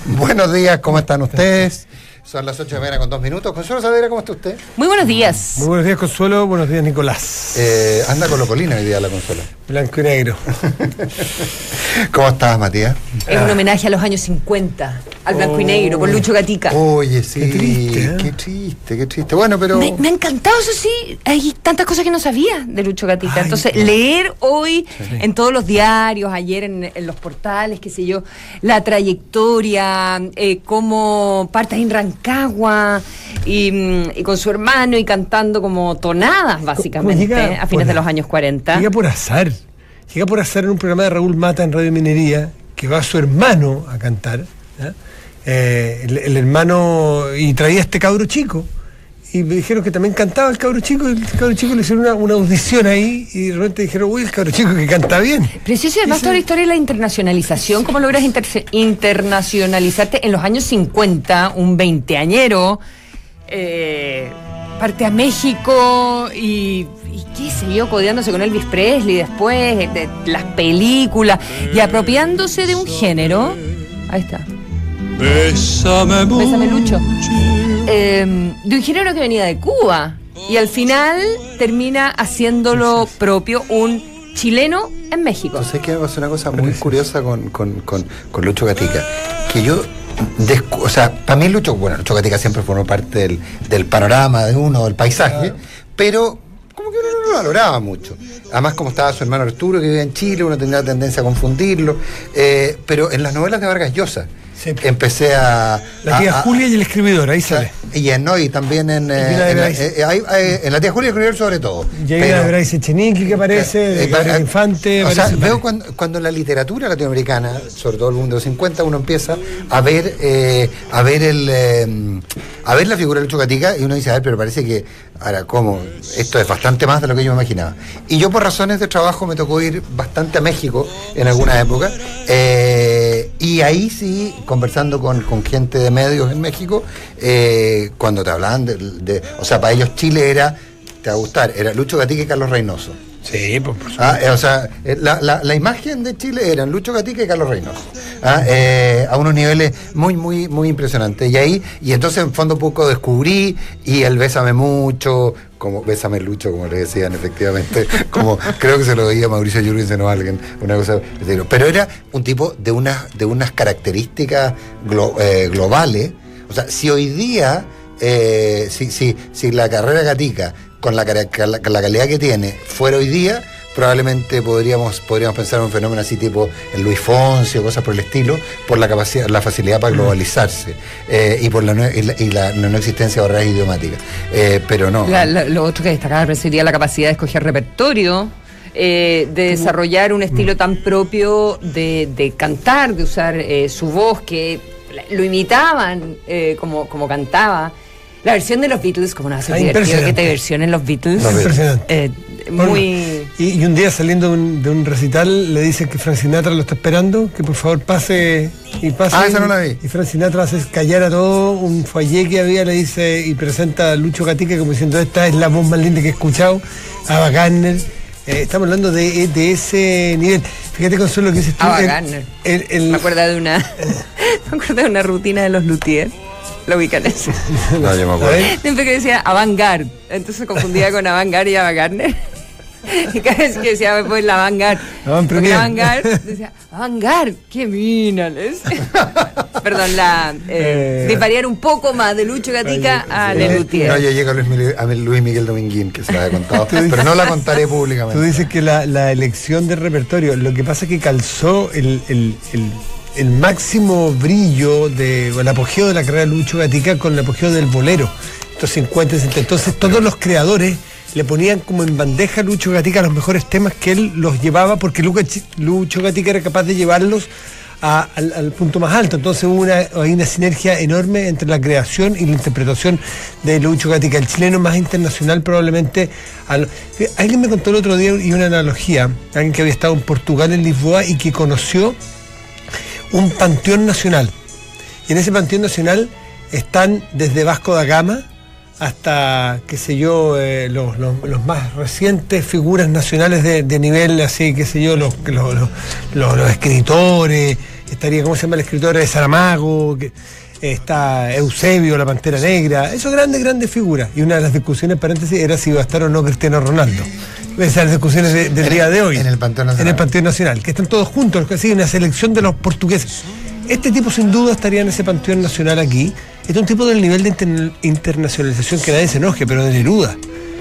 Buenos días, ¿cómo están ustedes? Son las 8 de la mañana con 2 minutos. Consuelo Saavedra, ¿cómo está usted? Muy buenos días. Muy buenos días, Consuelo. Buenos días, Nicolás. Anda con Locolina hoy día la Consuelo. Blanco y negro. ¿Cómo estás, Matías? Es un homenaje a los años 50, al blanco y negro, con Lucho Gatica. Oye, sí. Qué triste, ¿eh? Qué triste. Bueno, pero... Me ha encantado, eso sí. Hay tantas cosas que no sabía de Lucho Gatica. Ay, Entonces, leer hoy en todos los diarios, ayer en los portales, qué sé yo, la trayectoria, cómo parte en Rancagua y con su hermano y cantando como tonadas, básicamente, a fines de los años 40. Llega por azar en un programa de Raúl Mata en Radio Minería, que va su hermano a cantar, ¿ya? El hermano, y traía este cabro chico, y me dijeron que también cantaba el cabro chico, y el cabro chico le hicieron una audición ahí, y de repente dijeron, uy, el cabro chico que canta bien. Precioso, además toda la historia de la internacionalización, cómo logras internacionalizarte en los años 50, un veinteañero, parte a México y qué sé yo, codeándose con Elvis Presley después, de las películas, y apropiándose de un género. Ahí está. Bésame Lucho. De un género que venía de Cuba, y al final termina haciéndolo propio un chileno en México. Entonces, que es una cosa muy curiosa con Lucho Gatica, que yo... o sea, para mí Lucho Gatica siempre formó parte del panorama de uno, del paisaje, pero como que uno no lo valoraba mucho. Además, como estaba su hermano Arturo, que vivía en Chile, uno tenía la tendencia a confundirlo, pero en las novelas de Vargas Llosa empecé a... La tía Julia y el escribidor, ahí sale. Y también en la tía Julia y el escribidor sobre todo. Y ahí la Bryce Echenique que aparece, de Gabriel Infante. O sea, veo cuando en la literatura latinoamericana, sobre todo el mundo de los 50, uno empieza a ver la figura de Lucho Gatica, y uno dice, a ver, pero parece que, ahora, ¿cómo? Esto es bastante más de lo que yo me imaginaba. Y yo, por razones de trabajo, me tocó ir bastante a México en alguna época, y ahí sí, conversando con gente de medios en México, cuando te hablaban o sea, para ellos Chile te va a gustar, era Lucho Gatica y Carlos Reynoso. Sí, por supuesto. O sea, la imagen de Chile eran Lucho Gatica y Carlos Reynoso, a unos niveles muy, muy, muy impresionantes. Y entonces en fondo poco descubrí, y el Bésame Mucho, como Bésame Lucho, como le decían efectivamente, como creo que se lo veía Mauricio Jürgensen o alguien, una cosa, pero era un tipo de unas características globales. O sea, si hoy día, si la carrera Gatica, con la calidad que tiene, fuera hoy día, probablemente podríamos pensar en un fenómeno así tipo el Luis Fonsi o cosas por el estilo, por la capacidad, la facilidad para globalizarse, y por la no existencia de barreras idiomáticas, pero no. Lo otro que destacar sería la capacidad de escoger repertorio, de desarrollar un estilo tan propio de cantar, de usar su voz, que lo imitaban como cantaba. La versión de los Beatles, como no hace divertido que te versionen los Beatles. Impresionante. Muy... Y un día saliendo de un recital le dicen que Frank Sinatra lo está esperando, que por favor pase. Esa no la vi. Y Frank Sinatra hace callar a todo un foyer que había, le dice, y presenta a Lucho Gatica como diciendo, esta es la voz más linda que he escuchado, Ava Gardner. Estamos hablando de ese nivel. Fíjate, Consuelo, lo que dices tú. Ava Gardner. Me acuerdo de una rutina de los Luthiers. ¿Lo ubican eso? No, yo me acuerdo. Siempre que decía Avant-Garde, entonces confundía con Avant-Garde y Ava Gardner. Y cada vez que decía, pues la Avant-Garde, porque Avant-Garde decía, Avant-Garde, qué mina, perdón, de variar un poco más de Lucho Gatica a Lelutier. No, ya llega a Luis Miguel Dominguín, que se la he contado, pero no la contaré públicamente. Tú dices que la elección del repertorio, lo que pasa es que calzó el máximo brillo el apogeo de la carrera de Lucho Gatica con el apogeo del bolero, estos 50, 60. Entonces todos los creadores le ponían como en bandeja a Lucho Gatica los mejores temas que él los llevaba, porque Lucho Gatica era capaz de llevarlos al punto más alto. Entonces hay una sinergia enorme entre la creación y la interpretación de Lucho Gatica, el chileno más internacional probablemente. Alguien me contó el otro día, y una analogía, alguien que había estado en Portugal, en Lisboa, y que conoció un panteón nacional, y en ese panteón nacional están desde Vasco da Gama hasta, qué sé yo, los más recientes figuras nacionales de nivel, así, qué sé yo, los escritores, estaría, ¿cómo se llama el escritor de Saramago? Está Eusebio, la Pantera Negra, esos grandes figuras. Y una de las discusiones, paréntesis, era si iba a estar o no Cristiano Ronaldo. Esas son las discusiones del día de hoy. En el Panteón Nacional. En el Panteón Nacional, que están todos juntos, así, una selección de los portugueses. Este tipo sin duda estaría en ese Panteón Nacional aquí. Este es un tipo del nivel de internacionalización que nadie se enoje, pero de Neruda.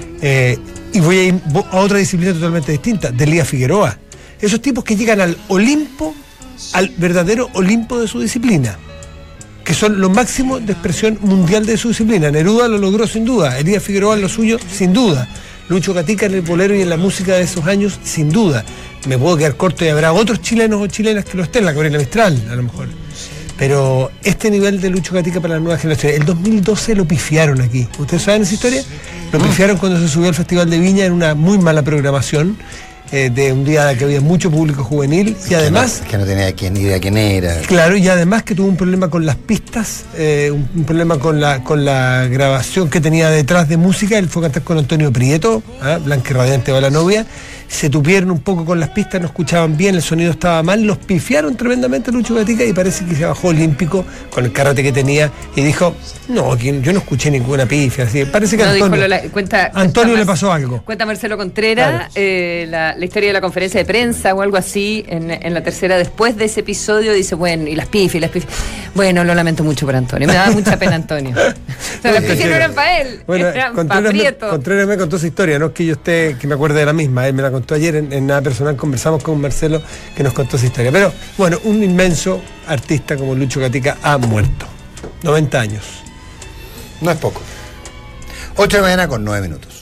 Y voy a ir a otra disciplina totalmente distinta, de Elías Figueroa. Esos tipos que llegan al Olimpo, al verdadero Olimpo de su disciplina, que son lo máximo de expresión mundial de su disciplina. Neruda lo logró sin duda, Elías Figueroa lo suyo sin duda, Lucho Gatica en el bolero y en la música de esos años sin duda. Me puedo quedar corto y habrá otros chilenos o chilenas que lo estén, la Gabriela Mistral a lo mejor. Pero este nivel de Lucho Gatica para las nuevas generaciones, el 2012 lo pifiaron aquí. ¿Ustedes saben esa historia? Lo pifiaron cuando se subió al Festival de Viña en una muy mala programación, de un día que había mucho público juvenil y además... Que no tenía idea quién era. Claro, y además que tuvo un problema con las pistas, un problema con la grabación que tenía detrás de música. Él fue a cantar con Antonio Prieto, Blanca y Radiante va la novia. Se tupieron un poco con las pistas, no escuchaban bien, el sonido estaba mal, los pifiaron tremendamente a Lucho Gatica y parece que se bajó olímpico con el karate que tenía y dijo, no, yo no escuché ninguna pifia. Así, parece que no, Antonio le pasó algo. Cuenta Marcelo Contreras, claro. La historia de la conferencia de prensa o algo así, en la tercera, después de ese episodio, dice, bueno, y las pifias. Bueno, lo lamento mucho por Antonio, me daba mucha pena Antonio. O sea, las pifias no eran para él, bueno, eran para Prieto. Contreras me contó esa historia, no es que yo esté, que me acuerde de la misma, él me la contó ayer en Nada Personal, conversamos con Marcelo que nos contó esa historia. Pero bueno, un inmenso artista como Lucho Gatica ha muerto. 90 años. No es poco. 8 de la mañana con 9 minutos.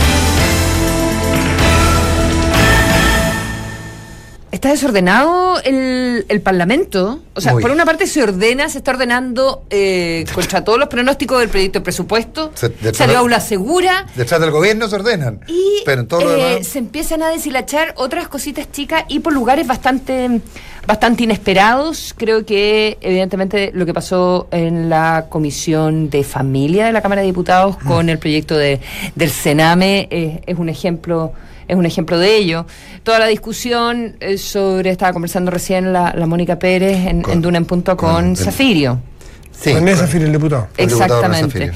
Está desordenado el Parlamento. O sea, por una parte se está ordenando contra todos los pronósticos del proyecto de presupuesto. Salió aula segura. Detrás del gobierno se ordenan. Y pero en todo lo demás... se empiezan a deshilachar otras cositas chicas y por lugares bastante inesperados. Creo que evidentemente lo que pasó en la Comisión de Familia de la Cámara de Diputados con el proyecto del Sename es un ejemplo. Es un ejemplo de ello. Toda la discusión estaba conversando recién la Mónica Pérez en Duna en Punto con Zafirio. Sí, con Zafirio, el diputado. Exactamente.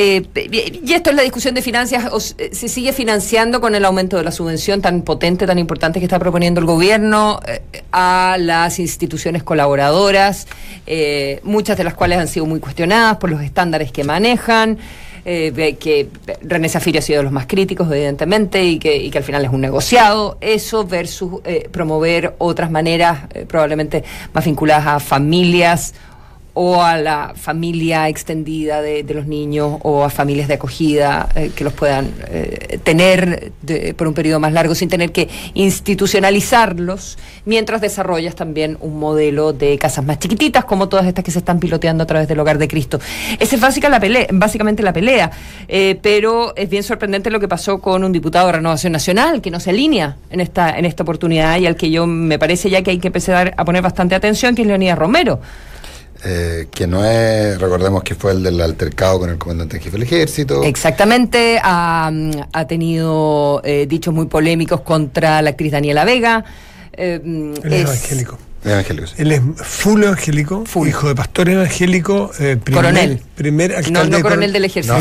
Y esto es la discusión de finanzas. Se sigue financiando con el aumento de la subvención tan potente, tan importante que está proponiendo el gobierno a las instituciones colaboradoras, muchas de las cuales han sido muy cuestionadas por los estándares que manejan. Que René Zafirio ha sido de los más críticos, evidentemente, y que al final es un negociado, eso versus promover otras maneras probablemente más vinculadas a familias o a la familia extendida de los niños o a familias de acogida que los puedan tener por un periodo más largo sin tener que institucionalizarlos, mientras desarrollas también un modelo de casas más chiquititas como todas estas que se están piloteando a través del Hogar de Cristo. Esa es básicamente la pelea, pero es bien sorprendente lo que pasó con un diputado de Renovación Nacional que no se alinea en esta oportunidad y al que yo me parece ya que hay que empezar a poner bastante atención, que es Leonidas Romero. Que no es, recordemos que fue el del altercado con el comandante en jefe del ejército. Exactamente, ha tenido dichos muy polémicos contra la actriz Daniela Vega. Él es evangélico. Sí. Él es full evangélico, hijo de pastor evangélico, coronel. Primer alcalde. No coronel del ejército.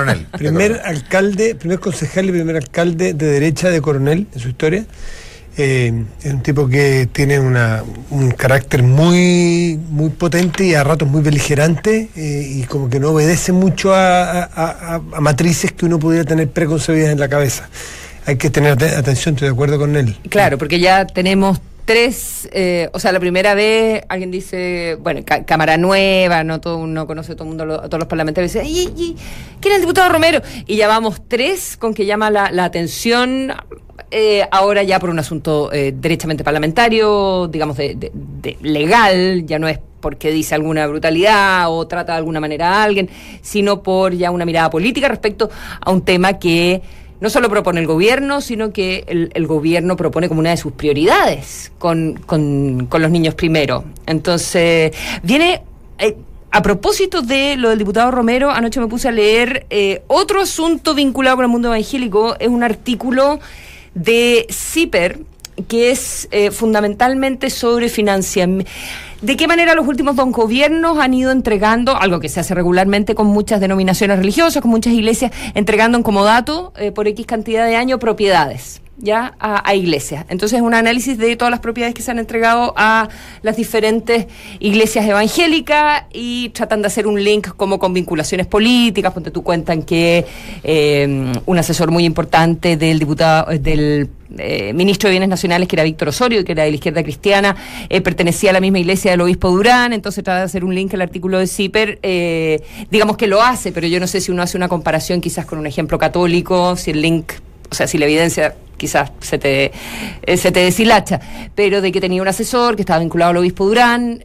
Primer concejal y primer alcalde de derecha de Coronel en su historia. Es un tipo que tiene un carácter muy potente y a ratos muy beligerante, y como que no obedece mucho a matrices que uno pudiera tener preconcebidas en la cabeza. Hay que tener atención, estoy de acuerdo con él. Claro, porque ya tenemos 3, la primera vez alguien dice, bueno, cámara nueva, no conoce todo el mundo, todos los parlamentarios dicen, ¿quién es el diputado Romero? Y ya vamos 3 con que llama la atención. Ahora ya por un asunto derechamente parlamentario, digamos de legal, ya no es porque dice alguna brutalidad o trata de alguna manera a alguien, sino por ya una mirada política respecto a un tema que no solo propone el gobierno, sino que el gobierno propone como una de sus prioridades con los niños primero. Entonces, viene... a propósito de lo del diputado Romero, anoche me puse a leer otro asunto vinculado con el mundo evangélico. Es un artículo de CIPER, que es fundamentalmente sobre financiamiento. ¿De qué manera los últimos dos gobiernos han ido entregando, algo que se hace regularmente con muchas denominaciones religiosas, con muchas iglesias, entregando en comodato por X cantidad de años propiedades ya a iglesias? Entonces, un análisis de todas las propiedades que se han entregado a las diferentes iglesias evangélicas y tratan de hacer un link como con vinculaciones políticas. Ponte tú, cuentan que un asesor muy importante del ministro de Bienes Nacionales, que era Víctor Osorio, que era de la izquierda cristiana, pertenecía a la misma iglesia del obispo Durán. Entonces trata de hacer un link al artículo de CIPER, digamos que lo hace, pero yo no sé si uno hace una comparación quizás con un ejemplo católico, si el link, o sea, si la evidencia quizás se te deshilacha, pero de que tenía un asesor que estaba vinculado al obispo Durán,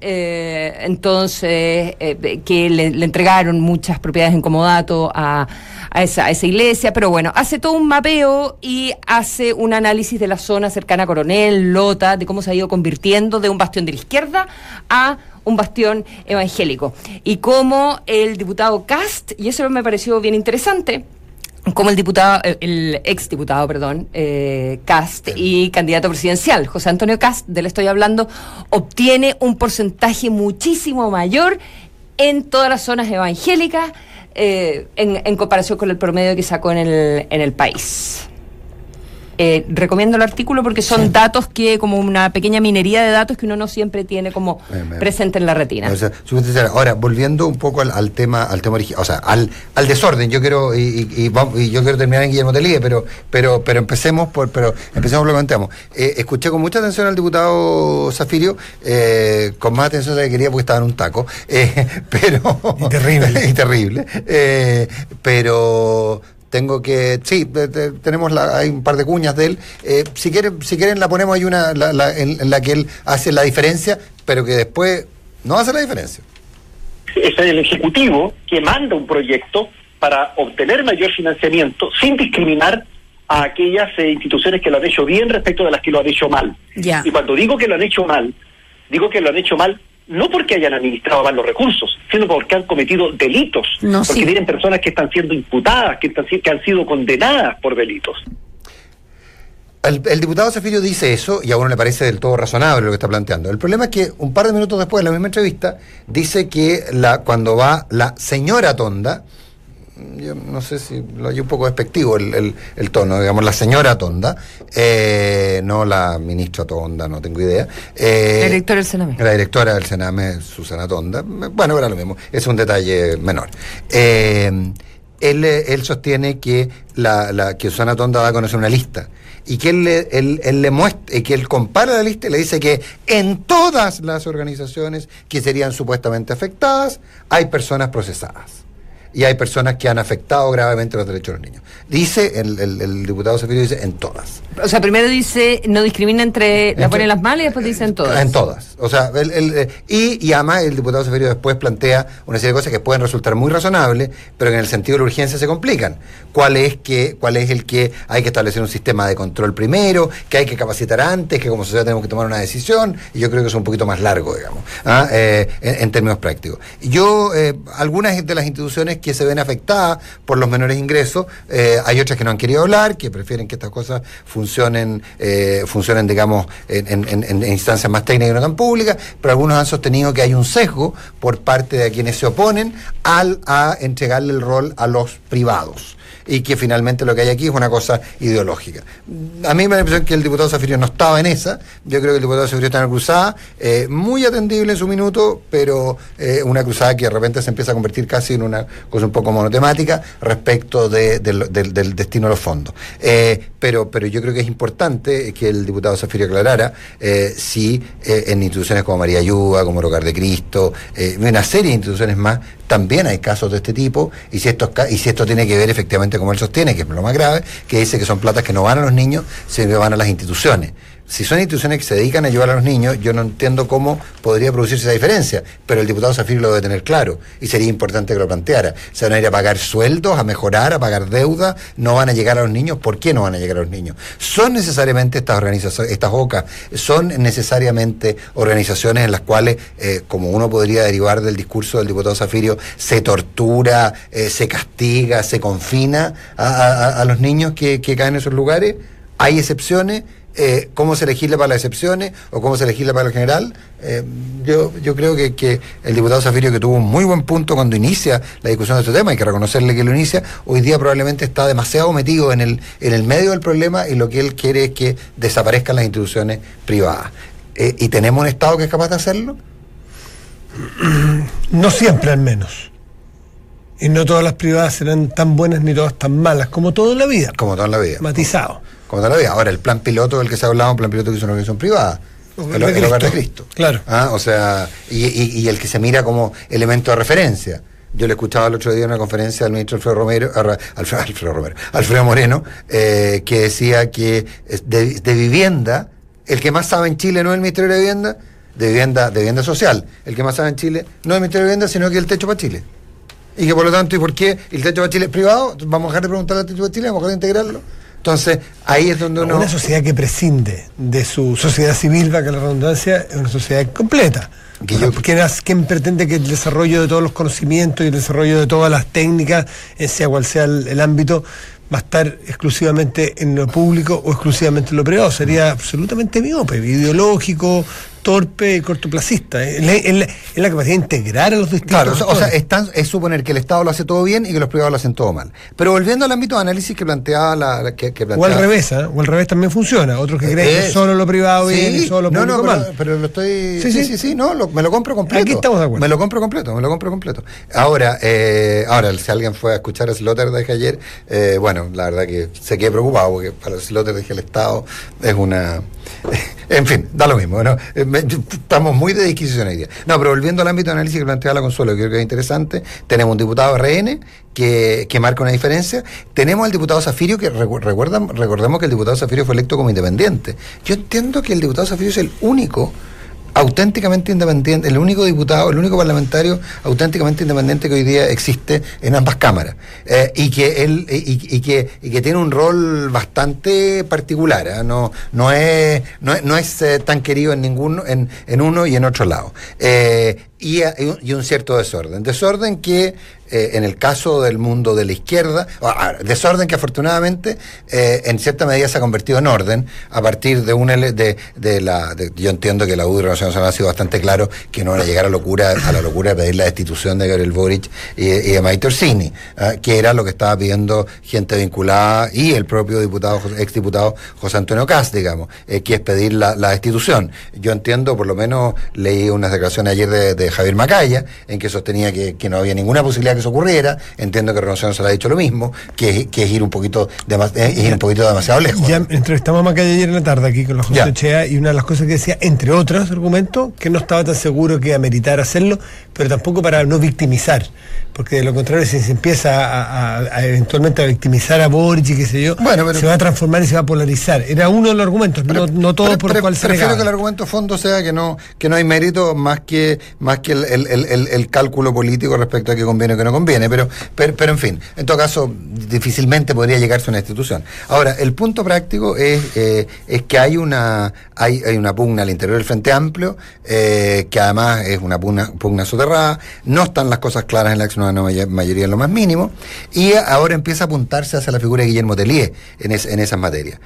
entonces que le entregaron muchas propiedades en comodato a esa iglesia. Pero bueno, hace todo un mapeo y hace un análisis de la zona cercana a Coronel, Lota, de cómo se ha ido convirtiendo de un bastión de la izquierda a un bastión evangélico, y cómo el diputado Kast, y eso me pareció bien interesante, como el exdiputado, Kast, y candidato presidencial, José Antonio Kast, del estoy hablando, obtiene un porcentaje muchísimo mayor en todas las zonas evangélicas, en comparación con el promedio que sacó en el país. Recomiendo el artículo porque son datos que, como una pequeña minería de datos que uno no siempre tiene como presente en la retina. O sea, ahora, volviendo un poco al tema original, o sea, al desorden, yo quiero y yo quiero terminar en Guillermo Telíe, pero empecemos por lo que comentamos. Escuché con mucha atención al diputado Zafirio, con más atención de la que quería porque estaba en un taco, pero y terrible, pero tengo que... Sí, tenemos hay un par de cuñas de él. Si quieren la ponemos, hay una en la que él hace la diferencia, pero que después no hace la diferencia. Es el Ejecutivo que manda un proyecto para obtener mayor financiamiento sin discriminar a aquellas instituciones que lo han hecho bien respecto de las que lo han hecho mal. Yeah. Y cuando digo que lo han hecho mal no porque hayan administrado mal los recursos, sino porque han cometido delitos, porque tienen personas que están siendo imputadas, que han sido condenadas por delitos. El diputado Zafirio dice eso y a uno le parece del todo razonable lo que está planteando. El problema es que un par de minutos después, en la misma entrevista, dice que cuando va la señora Tonda, yo no sé si lo hay un poco despectivo el tono, digamos, la señora Tonda, no la ministra Tonda, no tengo idea. La directora del Sename. La directora del Sename, Susana Tonda. Bueno, era lo mismo, es un detalle menor. Él sostiene que que Susana Tonda va a conocer una lista y que él le muestra, que él compara la lista y le dice que en todas las organizaciones que serían supuestamente afectadas hay personas procesadas y hay personas que han afectado gravemente los derechos de los niños. Dice, el diputado Zafirio dice en todas. O sea, primero dice, no discrimina entre las buenas y las malas, y después dice en todas. En todas. O sea, y además el diputado Zafirio después plantea una serie de cosas que pueden resultar muy razonables, pero que en el sentido de la urgencia se complican. ¿Cuál es el que hay que establecer un sistema de control primero, que hay que capacitar antes, que como sociedad tenemos que tomar una decisión? Y yo creo que es un poquito más largo, digamos, en términos prácticos. Algunas de las instituciones que se ven afectadas por los menores ingresos, hay otras que no han querido hablar, que prefieren que estas cosas funcionen, digamos, en instancias más técnicas y no tan públicas, pero algunos han sostenido que hay un sesgo por parte de quienes se oponen a entregarle el rol a los privados, y que finalmente lo que hay aquí es una cosa ideológica. A mí me da la impresión que el diputado Zafirio no estaba en esa. Yo creo que el diputado Zafirio está en una cruzada muy atendible en su minuto, pero una cruzada que de repente se empieza a convertir casi en una cosa un poco monotemática respecto del destino de los fondos. Pero yo creo que es importante que el diputado Zafirio aclarara si en instituciones como María Ayuda, como el Hogar de Cristo, una serie de instituciones más, también hay casos de este tipo, y si esto tiene que ver efectivamente, como él sostiene, que es lo más grave, que dice que son platas que no van a los niños, sino que van a las instituciones. Si son instituciones que se dedican a ayudar a los niños, yo no entiendo cómo podría producirse esa diferencia, pero el diputado Zafiro lo debe tener claro, y sería importante que lo planteara. Se van a ir a pagar sueldos, a mejorar, a pagar deuda, no van a llegar a los niños. ¿Por qué no van a llegar a los niños? Son necesariamente estas organizaciones, estas OCA, son necesariamente organizaciones en las cuales, como uno podría derivar del discurso del diputado Zafiro, se tortura, se castiga, se confina a los niños que caen en esos lugares. Hay excepciones. ¿Cómo se legisla para las excepciones o cómo se legisla para lo general? Yo creo que el diputado Zafiro, que tuvo un muy buen punto cuando inicia la discusión de este tema, hay que reconocerle que lo inicia, hoy día probablemente está demasiado metido en el medio del problema, y lo que él quiere es que desaparezcan las instituciones privadas. ¿Y tenemos un Estado que es capaz de hacerlo? No siempre, al menos. Y no todas las privadas serán tan buenas ni todas tan malas, como todo en la vida. Como todo en la vida. Matizado. Como toda la vida. Ahora, el plan piloto del que se ha hablado, un plan piloto que es una organización privada. El Hogar de Cristo. Claro. O sea, y el que se mira como elemento de referencia. Yo le escuchaba el otro día en una conferencia del ministro Alfredo Moreno, que decía que de vivienda, el que más sabe en Chile no es el Ministerio de Vivienda, de vivienda social. El que más sabe en Chile no es el Ministerio de Vivienda, sino que el Techo para Chile. Y que por lo tanto, ¿y por qué el Techo para Chile es privado? Vamos a dejar de preguntarle al Techo para Chile, vamos a dejar de integrarlo. Entonces, ahí es donde uno... Una sociedad que prescinde de su sociedad civil, para que la redundancia, es una sociedad completa. ¿Quién pretende que el desarrollo de todos los conocimientos y el desarrollo de todas las técnicas, sea cual sea el ámbito, va a estar exclusivamente en lo público o exclusivamente en lo privado? Sería absolutamente miope, ideológico, torpe y cortoplacista. Es la capacidad de integrar a los distintos. Claro, es suponer que el Estado lo hace todo bien y que los privados lo hacen todo mal. Pero volviendo al ámbito de análisis que planteaba o al revés, o al revés también funciona. Otros que creen que solo lo privado bien y solo lo público mal. Pero lo estoy... me lo compro completo. Aquí estamos de acuerdo. Me lo compro completo. Ahora, si alguien fue a escuchar a Sloterdijk ayer, la verdad que se quedé preocupado, porque para Sloterdijk el Estado es una... En fin, da lo mismo, ¿no? Estamos muy de disquisición hoy día. No, pero volviendo al ámbito de análisis que plantea la Consuelo, que creo que es interesante, tenemos un diputado RN que marca una diferencia. Tenemos al diputado Zafiro, que recordemos que el diputado Zafiro fue electo como independiente. Yo entiendo que el diputado Zafiro es el único auténticamente independiente, el único diputado, el único parlamentario auténticamente independiente que hoy día existe en ambas cámaras, y que tiene un rol bastante particular, no es tan querido en uno y en otro lado, y un cierto desorden que en el caso del mundo de la izquierda, desorden que afortunadamente en cierta medida se ha convertido en orden a partir de yo entiendo que la U de Renovación Nacional ha sido bastante claro que no van a llegar a la locura de pedir la destitución de Gabriel Boric y de Maite Orsini, que era lo que estaba pidiendo gente vinculada y el propio exdiputado José Antonio Kast, digamos, que es pedir la destitución. Yo entiendo, por lo menos leí unas declaraciones ayer de Javier Macaya en que sostenía que no había ninguna posibilidad que eso ocurriera. Entiendo que Renovación se le ha dicho lo mismo, que es ir un poquito demasiado lejos. Ya entrevistamos a Macaya ayer en la tarde aquí con la José Chea, y una de las cosas que decía, entre otros argumentos, que no estaba tan seguro que ameritar hacerlo, pero tampoco para no victimizar, porque de lo contrario, si se empieza a eventualmente a victimizar a Boric y qué sé yo, se va a transformar y se va a polarizar. Era uno de los argumentos, no todo por el cual se prefiero que el argumento fondo sea que no hay mérito más que el cálculo político respecto a qué conviene o qué no conviene, pero en fin, en todo caso difícilmente podría llegarse a una institución. Ahora, el punto práctico es que hay una pugna al interior del Frente Amplio, que además es una pugna soterrada, no están las cosas claras en la acción de la mayoría en lo más mínimo, y ahora empieza a apuntarse hacia la figura de Guillermo Tellier en esas materias.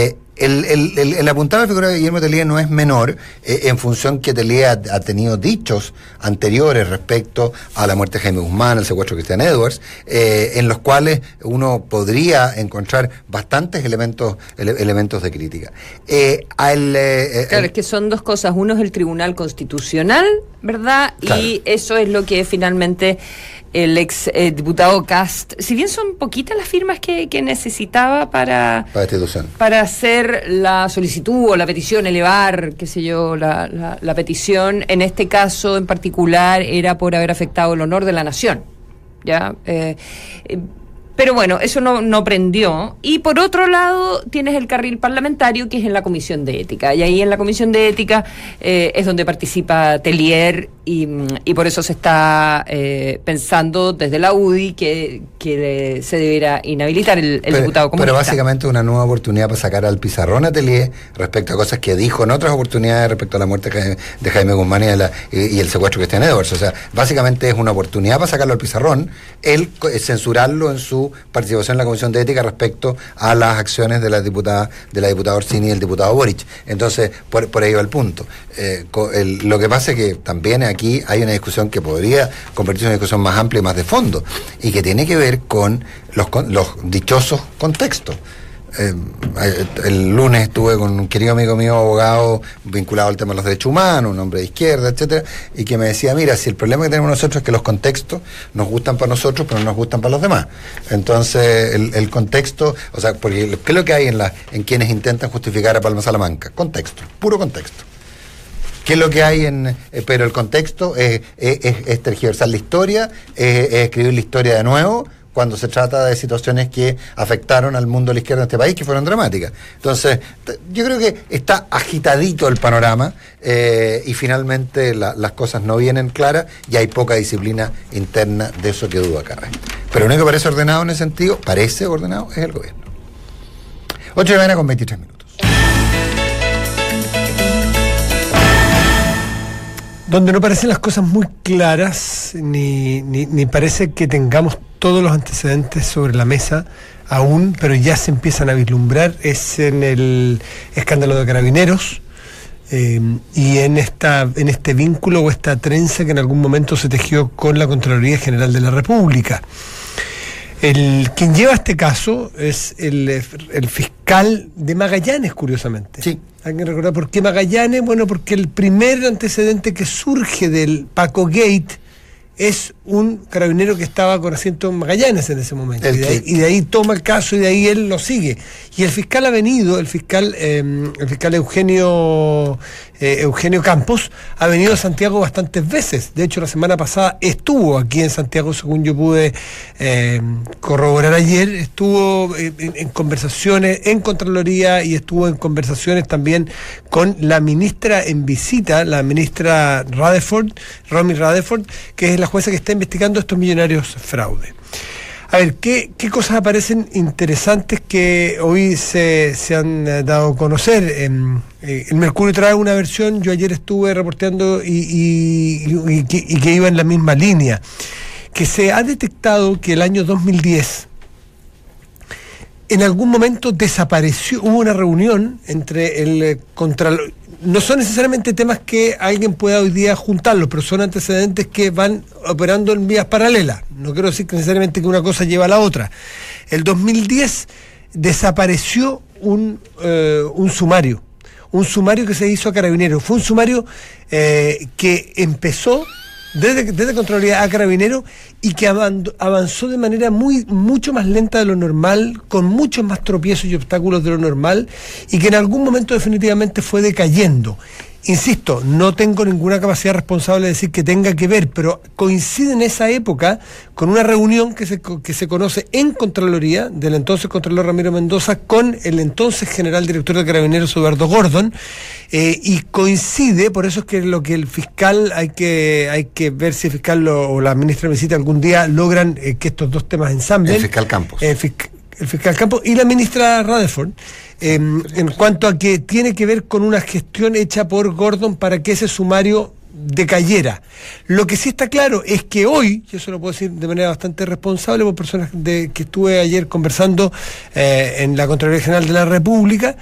El apuntar a la figura de Guillermo Tellier no es menor, en función que Tellier ha tenido dichos anteriores respecto a la muerte de Jaime Guzmán, el secuestro de Cristian Edwards, en los cuales uno podría encontrar bastantes elementos de crítica. Claro, es que son dos cosas. Uno es el Tribunal Constitucional, ¿verdad? Claro. Y eso es lo que finalmente el ex diputado Kast, si bien son poquitas las firmas que necesitaba para hacer la solicitud o la petición, elevar, qué sé yo, la petición, en este caso en particular era por haber afectado el honor de la nación, ¿ya? Pero bueno, eso no prendió. Y por otro lado, tienes el carril parlamentario, que es en la Comisión de Ética. Y ahí en la Comisión de Ética es donde participa Tellier, y por eso se está pensando desde la UDI que se debiera inhabilitar el diputado comunista. Pero básicamente una nueva oportunidad para sacar al pizarrón a Tellier respecto a cosas que dijo en otras oportunidades respecto a la muerte de Jaime Guzmán y el secuestro de Cristian Edwards. O sea, básicamente es una oportunidad para sacarlo al pizarrón, él censurarlo en su participación en la Comisión de Ética respecto a las acciones de la diputada Orsini y el diputado Boric. Entonces, por ahí va el punto. Lo que pasa es que también aquí hay una discusión que podría convertirse en una discusión más amplia y más de fondo, y que tiene que ver con los dichosos contextos. El lunes estuve con un querido amigo mío, abogado vinculado al tema de los derechos humanos, un hombre de izquierda, etcétera, y que me decía, mira, si el problema que tenemos nosotros es que los contextos nos gustan para nosotros, pero no nos gustan para los demás. Entonces, el contexto, o sea, porque ¿qué es lo que hay en quienes intentan justificar a Palma Salamanca? Contexto, puro contexto. ¿Qué es lo que hay pero el contexto es tergiversar la historia, es escribir la historia de nuevo, cuando se trata de situaciones que afectaron al mundo de la izquierda en este país, que fueron dramáticas. Entonces, yo creo que está agitadito el panorama, y finalmente las cosas no vienen claras, y hay poca disciplina interna, de eso que duda cabe. Pero lo único que parece ordenado en ese sentido, es el gobierno. 8:00 con 23 minutos. Donde no parecen las cosas muy claras, ni parece que tengamos todos los antecedentes sobre la mesa aún, pero ya se empiezan a vislumbrar, es en el escándalo de Carabineros, y en este vínculo o esta trenza que en algún momento se tejió con la Contraloría General de la República. Quien lleva este caso es el fiscal de Magallanes, curiosamente. Sí. Hay que recordar por qué Magallanes. Bueno, porque el primer antecedente que surge del Paco Gate es un carabinero que estaba con asiento en Magallanes en ese momento, y de ahí toma el caso, y de ahí él lo sigue. Y el fiscal ha venido, el fiscal Eugenio Campos, ha venido a Santiago bastantes veces. De hecho, la semana pasada estuvo aquí en Santiago, según yo pude corroborar ayer. Estuvo en conversaciones en Contraloría, y estuvo en conversaciones también con la ministra en visita, la ministra Romy Rutherford, que es la jueza que está investigando estos millonarios fraude. A ver, ¿qué cosas aparecen interesantes que hoy se han dado a conocer? El Mercurio trae una versión, yo ayer estuve reporteando y que iba en la misma línea, que se ha detectado que el año 2010 en algún momento desapareció, hubo una reunión entre el Contralor. No son necesariamente temas que alguien pueda hoy día juntarlos, pero son antecedentes que van operando en vías paralelas. No quiero decir que necesariamente que una cosa lleva a la otra. El 2010 desapareció un sumario que se hizo a Carabineros. Fue un sumario que empezó desde Contraloría a Carabineros, y que avanzó de manera mucho más lenta de lo normal, con muchos más tropiezos y obstáculos de lo normal, y que en algún momento definitivamente fue decayendo. Insisto, no tengo ninguna capacidad responsable de decir que tenga que ver, pero coincide en esa época con una reunión que se conoce en Contraloría, del entonces Contralor Ramiro Mendoza, con el entonces General Director de Carabineros, Eduardo Gordon, y coincide, por eso es que lo que el fiscal, hay que ver si el fiscal o la ministra de Visita algún día logran que estos dos temas ensamblen. El fiscal Campos. El fiscal Campos y la ministra Rutherford, en cuanto a que tiene que ver con una gestión hecha por Gordon para que ese sumario decayera. Lo que sí está claro es que hoy, y eso lo puedo decir de manera bastante responsable por personas que estuve ayer conversando en la Contraloría General de la República,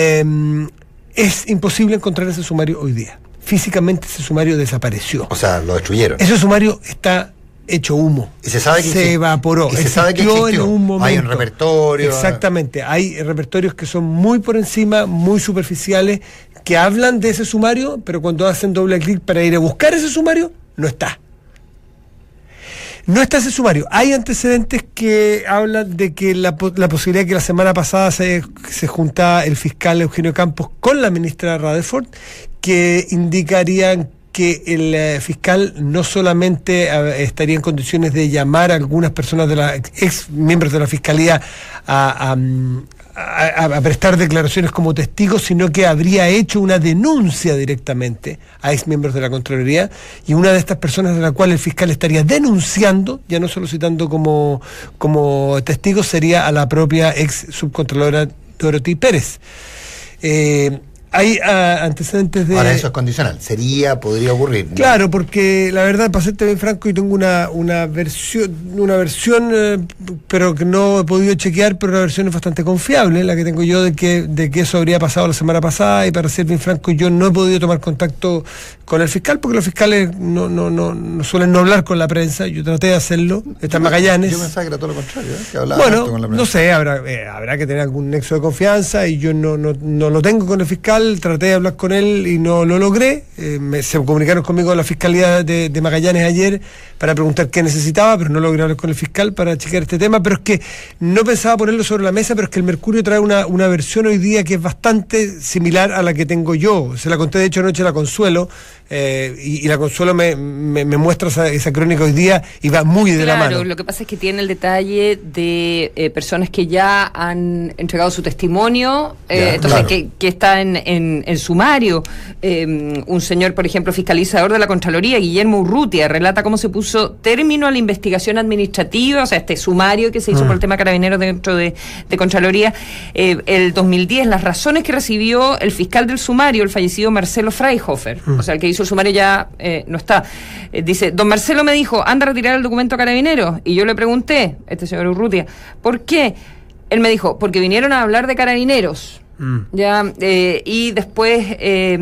es imposible encontrar ese sumario hoy día. Físicamente ese sumario desapareció. O sea, lo destruyeron. Ese sumario está hecho humo. Y se sabe que se evaporó. Y se sabe que existió. En un momento. Hay un repertorio. Exactamente. Hay repertorios que son muy por encima, muy superficiales, que hablan de ese sumario, pero cuando hacen doble clic para ir a buscar ese sumario, no está. No está ese sumario. Hay antecedentes que hablan de que la posibilidad de que la semana pasada se juntara el fiscal Eugenio Campos con la ministra Rutherford, que indicarían que el fiscal no solamente estaría en condiciones de llamar a algunas personas de la ex miembros de la fiscalía a prestar declaraciones como testigos, sino que habría hecho una denuncia directamente a ex miembros de la Contraloría, y una de estas personas de la cual el fiscal estaría denunciando, ya no solo citando como testigos, sería a la propia ex subcontralora Dorothy Pérez. Hay antecedentes de... Ahora, eso es condicional. Podría ocurrir, ¿no? Claro, porque la verdad, para serte bien franco, yo tengo una versión, pero que no he podido chequear, pero la versión es bastante confiable, la que tengo yo de que eso habría pasado la semana pasada, y para ser bien franco, yo no he podido tomar contacto con el fiscal, porque los fiscales no suelen no hablar con la prensa. Yo traté de hacerlo, está en Magallanes. Yo pensaba que era todo lo contrario, que hablaba bueno, con la prensa. No sé, habrá que tener algún nexo de confianza, y yo no lo tengo con el fiscal. Traté de hablar con él y no lo logré. Se comunicaron conmigo la Fiscalía de Magallanes ayer para preguntar qué necesitaba, pero no logré hablar con el fiscal para chequear este tema. Pero es que no pensaba ponerlo sobre la mesa, pero es que el Mercurio trae una versión hoy día que es bastante similar a la que tengo yo. Se la conté de hecho anoche a la Consuelo, y la Consuelo me muestra esa crónica hoy día, y va muy de la mano. Claro, lo que pasa es que tiene el detalle de personas que ya han entregado su testimonio, entonces claro, que está en sumario. Un señor, por ejemplo, fiscalizador de la Contraloría, Guillermo Urrutia, relata cómo se puso término a la investigación administrativa, o sea, este sumario que se hizo por el tema Carabineros dentro de Contraloría, el 2010, las razones que recibió el fiscal del sumario, el fallecido Marcelo Freihofer, o sea, el que hizo el sumario ya no está. Dice, don Marcelo me dijo, anda a retirar el documento a Carabineros, y yo le pregunté, este señor Urrutia, ¿por qué? Él me dijo, porque vinieron a hablar de Carabineros. Ya, y después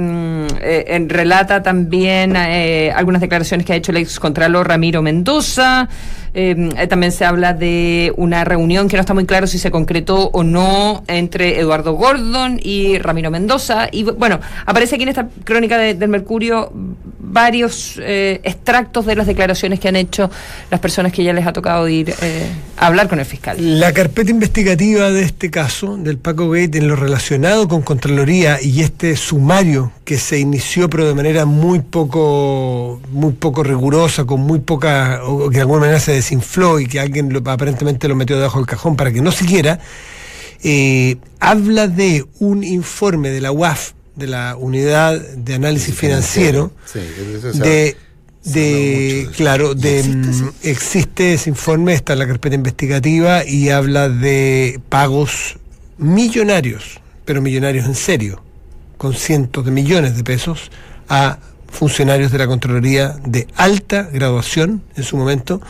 relata también algunas declaraciones que ha hecho el excontralor Ramiro Mendoza. También se habla de una reunión que no está muy claro si se concretó o no entre Eduardo Gordon y Ramiro Mendoza. Y bueno, aparece aquí en esta crónica del Mercurio varios extractos de las declaraciones que han hecho las personas que ya les ha tocado ir a hablar con el fiscal. La carpeta investigativa de este caso, del Paco Gate, en lo relacionado con Contraloría, y este sumario que se inició pero de manera muy poco rigurosa, con muy poca, o que de alguna manera se desinfló y que alguien aparentemente lo metió debajo del cajón para que no siguiera, habla de un informe de la UAF, de la Unidad de Análisis Financiero, sí, existe ese informe, está en la carpeta investigativa, y habla de pagos millonarios, pero millonarios en serio, con cientos de millones de pesos a funcionarios de la Contraloría de alta graduación en su momento,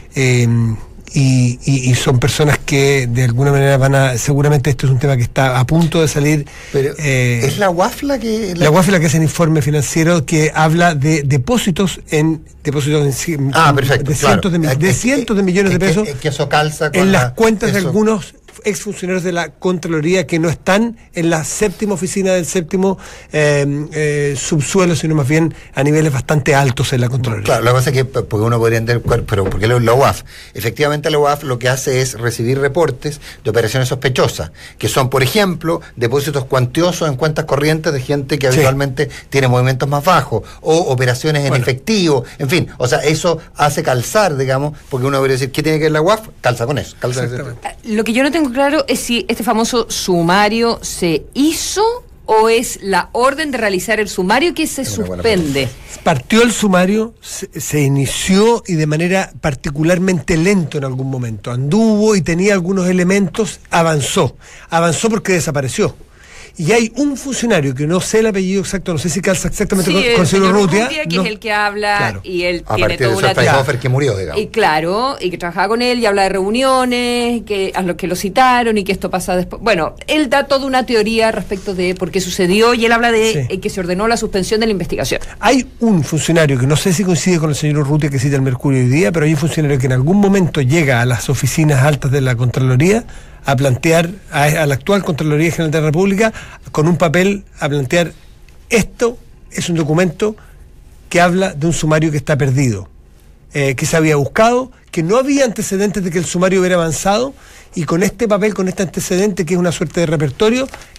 y son personas que de alguna manera seguramente esto es un tema que está a punto de salir. Pero ¿es la UAF la que...? La UAF es la que hace el informe financiero que habla de depósitos perfecto, de cientos de millones de pesos que eso calza con en las cuentas de algunos exfuncionarios de la Contraloría que no están en la séptima oficina del séptimo subsuelo, sino más bien a niveles bastante altos en la Contraloría. Claro, la cosa es que, porque uno podría entender, pero ¿por qué la UAF? Efectivamente, la UAF lo que hace es recibir reportes de operaciones sospechosas, que son, por ejemplo, depósitos cuantiosos en cuentas corrientes de gente que habitualmente tiene movimientos más bajos, o operaciones en efectivo, en fin, o sea, eso hace calzar, digamos, porque uno debería decir, ¿qué tiene que ver la UAF? Calza con eso. Lo que yo no tengo claro es si este famoso sumario se hizo o es la orden de realizar el sumario que se suspende. Partió el sumario, se inició, y de manera particularmente lento en algún momento. Anduvo y tenía algunos elementos, avanzó porque desapareció. Y hay un funcionario que no sé el apellido exacto, no sé si calza exactamente con el señor Urrutia, que es el que habla, claro, y él a tiene toda una teoría que murió, digamos. Y claro, y que trabajaba con él y habla de reuniones, a los que lo citaron y que esto pasa después. Bueno, él da toda una teoría respecto de por qué sucedió, y él habla de que se ordenó la suspensión de la investigación. Hay un funcionario que no sé si coincide con el señor Urrutia que cita el Mercurio hoy día, pero hay un funcionario que en algún momento llega a las oficinas altas de la Contraloría a plantear, a la actual Contraloría General de la República, con un papel, a plantear: esto es un documento que habla de un sumario que está perdido, que se había buscado, que no había antecedentes de que el sumario hubiera avanzado, y con este papel, con este antecedente, que es una suerte de repertorio,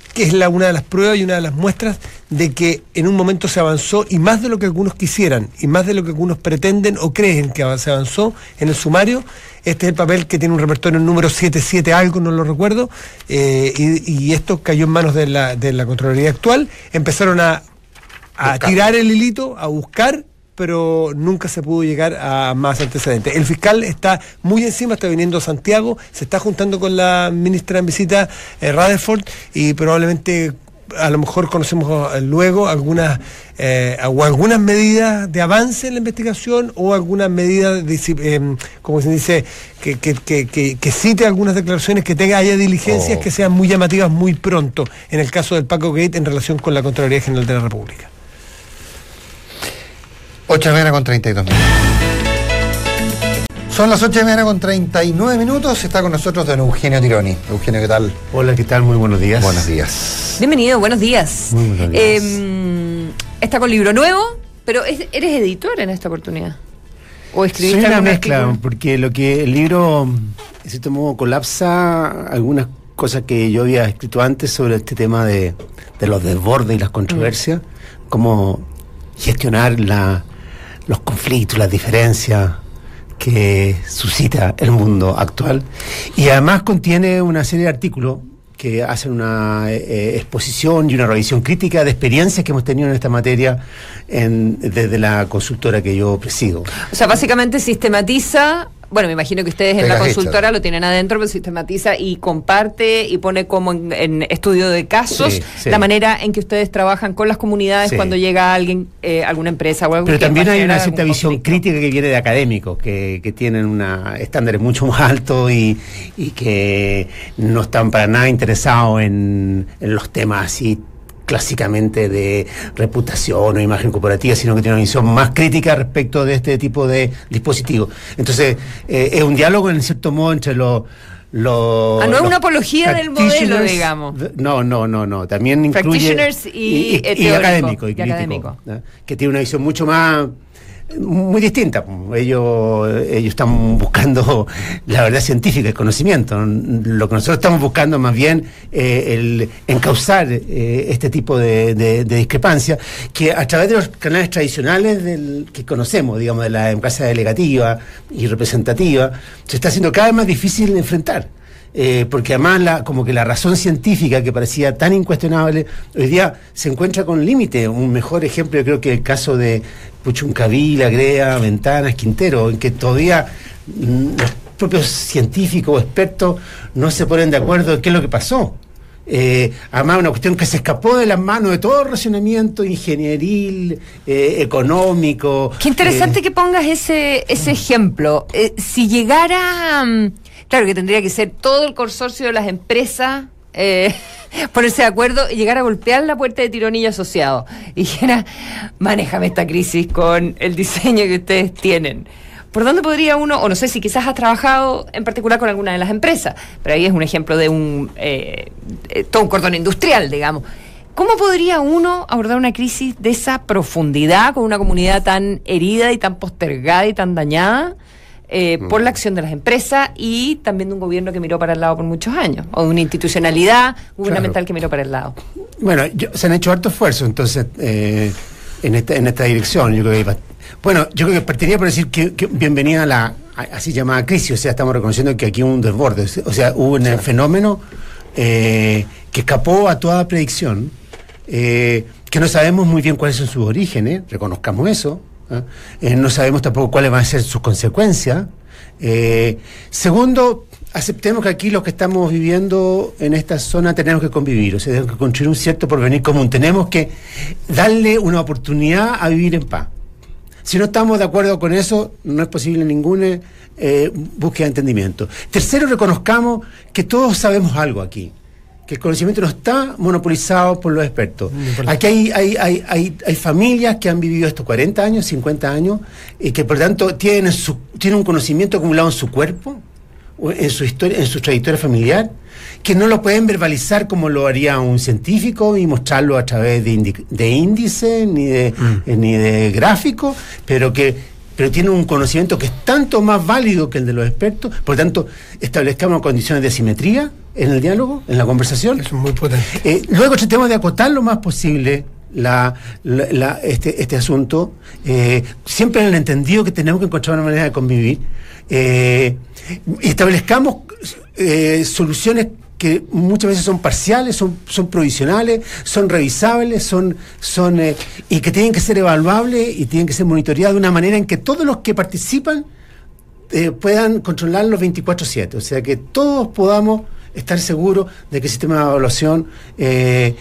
que es una de las pruebas y una de las muestras de que en un momento se avanzó, y más de lo que algunos quisieran, y más de lo que algunos pretenden o creen que se avanzó en el sumario. Este es el papel que tiene un repertorio número 77 algo, no lo recuerdo, y esto cayó en manos de la Contraloría actual. Empezaron a tirar el hilito, a buscar, pero nunca se pudo llegar a más antecedentes. El fiscal está muy encima, está viniendo a Santiago, se está juntando con la ministra en visita, Rutherford, y probablemente a lo mejor conocemos luego algunas medidas de avance en la investigación, o algunas medidas, como se dice, que cite algunas declaraciones, que haya diligencias que sean muy llamativas muy pronto, en el caso del Paco Gate en relación con la Contraloría General de la República. 8:30 con 32 minutos. Son las 8:30 con 39 minutos. Está con nosotros don Eugenio Tironi. Eugenio, ¿qué tal? Hola, ¿qué tal? Muy buenos días. Buenos días. Bienvenido, buenos días. Muy buenos días. Está con libro nuevo, pero ¿eres editor en esta oportunidad? ¿O escribiste? Soy una mezcla, artículo? Porque lo que el libro, en cierto modo, colapsa algunas cosas que yo había escrito antes sobre este tema de los desbordes y las controversias, cómo gestionar los conflictos, las diferencias que suscita el mundo actual, y además contiene una serie de artículos que hacen una exposición y una revisión crítica de experiencias que hemos tenido en esta materia desde la consultora que yo presido. O sea, básicamente sistematiza. Bueno, me imagino que ustedes en la consultora lo tienen adentro, pero sistematiza y comparte y pone como en estudio de casos la manera en que ustedes trabajan con las comunidades cuando llega alguien, alguna empresa o algo. Pero también hay una cierta visión crítica que viene de académicos que tienen estándares mucho más altos y que no están para nada interesados en los temas así clásicamente de reputación o imagen corporativa, sino que tiene una visión más crítica respecto de este tipo de dispositivos. Entonces, es un diálogo en cierto modo entre no es una apología del modelo, digamos. No. También incluye y académico y crítico, ¿no? Que tiene una visión mucho más muy distinta. Ellos están buscando la verdad científica, el conocimiento. Lo que nosotros estamos buscando más bien el encauzar este tipo de discrepancias que a través de los canales tradicionales que conocemos, digamos, de la democracia delegativa y representativa, se está haciendo cada vez más difícil de enfrentar. Porque además como que la razón científica que parecía tan incuestionable hoy día se encuentra con límite. Un mejor ejemplo yo creo que el caso de Puchuncaví, La Grea, Ventanas, Quintero, en que todavía los propios científicos o expertos no se ponen de acuerdo en qué es lo que pasó. Además una cuestión que se escapó de las manos de todo el racionamiento ingenieril, económico. Qué interesante que pongas ese ejemplo. Si llegara... Claro que tendría que ser todo el consorcio de las empresas ponerse de acuerdo y llegar a golpear la puerta de Tironi y Asociados y dijera, manéjame esta crisis con el diseño que ustedes tienen. ¿Por dónde podría uno, o no sé si quizás has trabajado en particular con alguna de las empresas, pero ahí es un ejemplo de todo un cordón industrial, digamos. ¿Cómo podría uno abordar una crisis de esa profundidad con una comunidad tan herida y tan postergada y tan dañada? Por la acción de las empresas y también de un gobierno que miró para el lado por muchos años, o de una institucionalidad gubernamental que miró para el lado. Bueno, se han hecho harto esfuerzo entonces en esta dirección. Yo creo que partiría por decir que bienvenida a la así llamada crisis. O sea, estamos reconociendo que aquí hubo un desborde, o sea, hubo un fenómeno que escapó a toda predicción, que no sabemos muy bien cuáles son sus orígenes, reconozcamos eso. No sabemos tampoco cuáles van a ser sus consecuencias. Segundo, aceptemos que aquí los que estamos viviendo en esta zona tenemos que convivir, o sea, tenemos que construir un cierto porvenir común, tenemos que darle una oportunidad a vivir en paz. Si no estamos de acuerdo con eso, no es posible ninguna búsqueda de entendimiento. Tercero, reconozcamos que todos sabemos algo aquí, que el conocimiento no está monopolizado por los expertos. Aquí hay familias que han vivido estos 40 años, 50 años, y que por tanto tienen un conocimiento acumulado en su cuerpo, en su historia, en su trayectoria familiar, que no lo pueden verbalizar como lo haría un científico y mostrarlo a través de índices ni de gráficos, pero pero tienen un conocimiento que es tanto más válido que el de los expertos. Por lo tanto, establezcamos condiciones de simetría en el diálogo, en la conversación. Eso es muy potente. Luego tratemos de acotar lo más posible este asunto, siempre en el entendido que tenemos que encontrar una manera de convivir. Establezcamos soluciones que muchas veces son parciales, son provisionales, son revisables, y que tienen que ser evaluables y tienen que ser monitoreadas de una manera en que todos los que participan puedan controlarlos 24/7, o sea que todos podamos estar seguros de que el sistema de evaluación es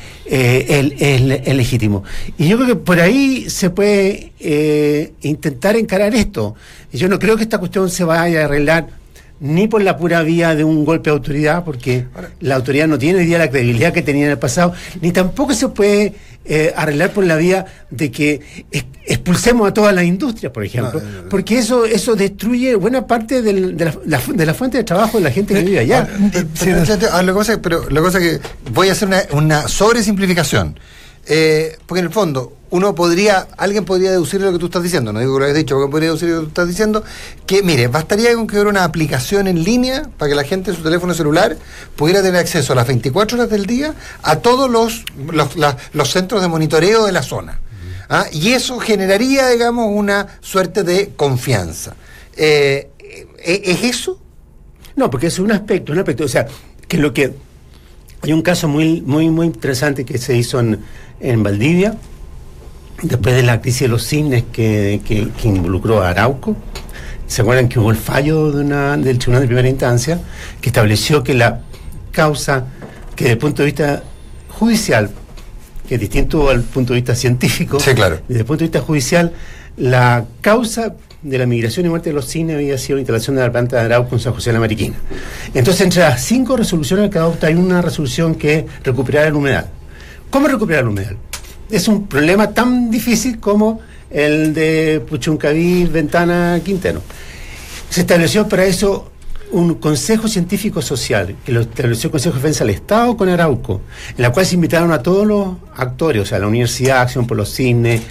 legítimo. Y yo creo que por ahí se puede intentar encarar esto. Yo no creo que esta cuestión se vaya a arreglar ni por la pura vía de un golpe de autoridad, porque la autoridad no tiene hoy día la credibilidad que tenía en el pasado, ni tampoco se puede arreglar por la vía de que expulsemos a toda la industria, por ejemplo, porque eso destruye buena parte de la fuente de trabajo de la gente que vive allá. La cosa que voy a hacer una sobresimplificación. Porque en el fondo alguien podría deducir lo que tú estás diciendo, no digo que lo hayas dicho, porque podría deducir lo que tú estás diciendo, que mire, bastaría con que hubiera una aplicación en línea para que la gente en su teléfono celular pudiera tener acceso a las 24 horas del día a todos los centros de monitoreo de la zona. Y eso generaría, digamos, una suerte de confianza. ¿Es eso? No, porque es un aspecto, o sea, que hay un caso muy, muy, muy interesante que se hizo en Valdivia, después de la crisis de los cisnes que involucró a Arauco. ¿Se acuerdan que hubo el fallo del Tribunal de Primera Instancia que estableció que la causa, que desde el punto de vista judicial, que es distinto al punto de vista científico, sí, claro, desde el punto de vista judicial, la causa de la migración y muerte de los cisnes había sido la instalación de la planta de Arauco en San José de la Mariquina. Entonces, entre las 5 resoluciones que adopta hay una resolución que es recuperar el humedal. ¿Cómo recuperar el humedal? Es un problema tan difícil como el de Puchuncaví, Ventana, Quintero. Se estableció para eso un consejo científico social, que lo estableció el Consejo de Defensa del Estado con Arauco, en la cual se invitaron a todos los actores, o sea, la Universidad, Acción por los Cisnes,